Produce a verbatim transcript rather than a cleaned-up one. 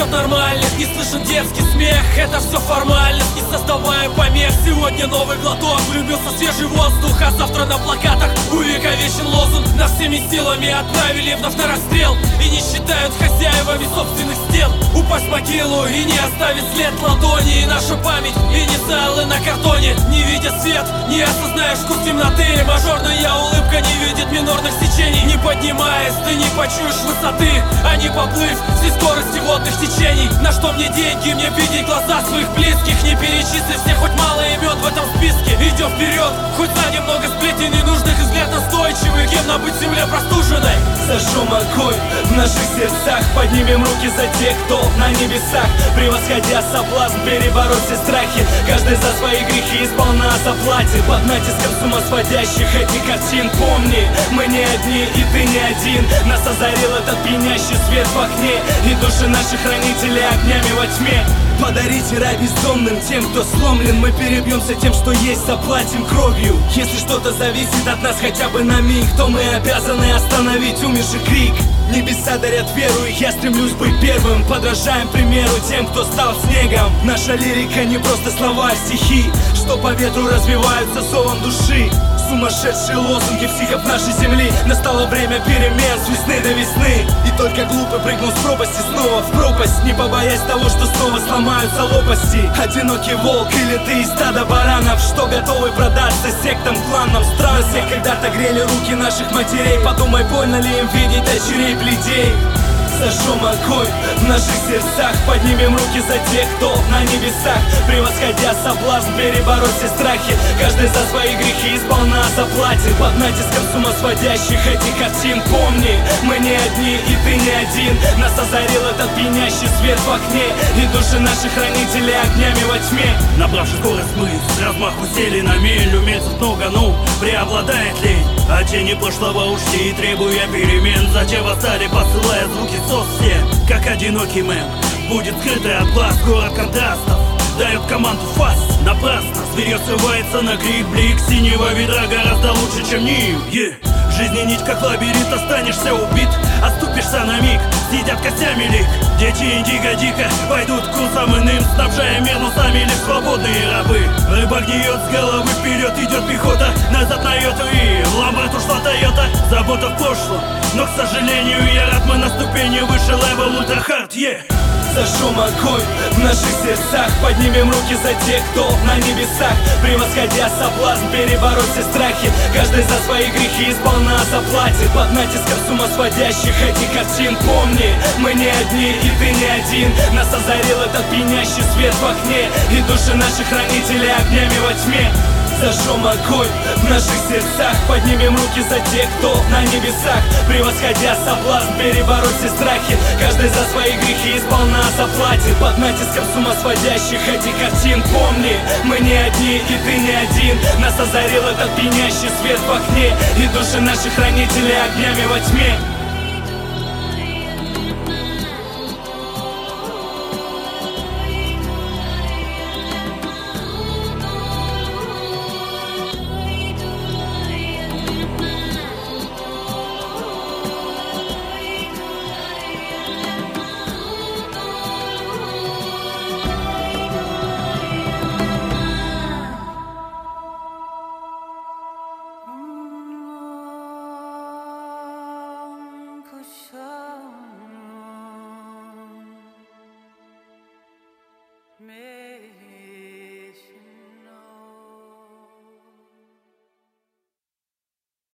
от нормальных, не слышен детский смех. Это все формальность, не создавая помех. Сегодня новый глоток, влюбился в свежий воздух, а завтра на плакатах увековечен лозунг. Нас всеми силами отправили вновь на расстрел и не считают хозяевами собственных стен. Упасть в могилу и не оставить след ладони. И наша память, инициалы на картоне. Не видя свет, не осознаешь вкус темноты. Мажорная улыбка не видит минорных сечений. Не поднимаясь, ты не почуешь высоты, а не поплыв всей скорости водных течений. На что мне деньги, мне видеть глаза своих близких? Не перечислив всех, хоть мало имен в этом списке. Идем вперед, хоть за немного сплетен ненужных, и взгляд настойчивый. Кем нам быть в земле простуженной? Зажжем огонь в наших сердцах, поднимем руки за тех, кто на небесах. Превосходя соблазн, перебороть все страхи. Каждый за свои грехи сполна заплатит. Под натиском сумасводящих этих картин помни, мы не одни и ты не один. Нас озарил этот пьянящий свет в окне, и души наших хранителей огнями во тьме. Подарите рай бездомным, тем, кто сломлен. Мы перебьемся тем, что есть, заплатим кровью. Если что-то зависит от нас хотя бы на миг, то мы обязаны остановить умерший крик. Небеса дарят веру, и я стремлюсь быть первым. Подражаем примеру тем, кто стал снегом. Наша лирика не просто слова, а стихи, что по ветру развиваются зовом души. Сумасшедшие лозунги психов нашей земли. Настало время перемен с весны до весны. И только глупый прыгнул с пропасти снова в пропасть, не побоясь того, что снова сломаются лопасти. Одинокий волк или ты из стада баранов, что готовы продаться сектам, кланам стран. Все когда-то грели руки наших матерей. Подумай, больно ли им видеть дочерей плетей. Зажжем огонь в наших сердцах, поднимем руки за тех, кто на небесах. Превосходя соблазн, перебороть все страхи. Каждый за свои грехи сполна заплатит. Под натиском сумасводящих этих картин помни, мы не одни и ты не один. Нас озарил этот пьянящий свет в окне, и души наших хранителей огнями во тьме. Набравши скорость мы с размаху сели на мель. Умельцев много, ну преобладает лень. А тени прошлого ушли, требуя перемен. Зачем восстали, посылая звуки соссе? Как одинокий мем, будет скрытый от глаз город контрастов. Дает команду фас, напрасно. Зверье срывается на крик, блик синего ведра гораздо лучше, чем ним. yeah. В жизни нить как лабиринт, останешься убит, оступишься на миг, съедят костями лик. Дети индиго дико пойдут курсом иным, снабжая мир носами лишь свободные рабы. Рыба гниет с головы, вперед идет пехота, назад на йоту, и в ломбард ушла Тойота. Забота в прошлом, но, к сожалению, я рад, мы на ступени выше левел ультрахард, yeah. Зажжем огонь в наших сердцах, поднимем руки за тех, кто на небесах. Превосходя соблазн, перебороть все страхи. Каждый за свои грехи сполна заплатит. Под натиском сумасводящих этих картин помни, мы не одни и ты не один. Нас озарил этот пьянящий свет в окне, и души наших хранителей огнями во тьме. Зажжем огонь в наших сердцах, поднимем руки за тех, кто на небесах. Превосходя соблазн, перебороть все страхи. Каждый за свои грехи сполна заплатит. Под натиском сумасводящих этих картин помни, мы не одни и ты не один. Нас озарил этот пьянящий свет в окне, и души наших хранителей огнями во тьме.